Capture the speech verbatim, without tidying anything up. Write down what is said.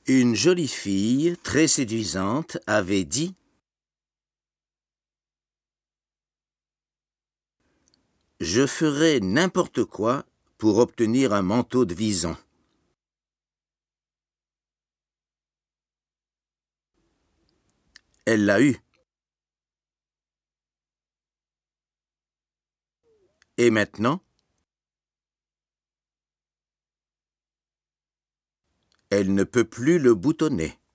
Une jolie fille, très séduisante, avait dit « Je ferai n'importe quoi pour obtenir un manteau de vison. » Elle l'a eu. Et maintenant, elle ne peut plus le boutonner.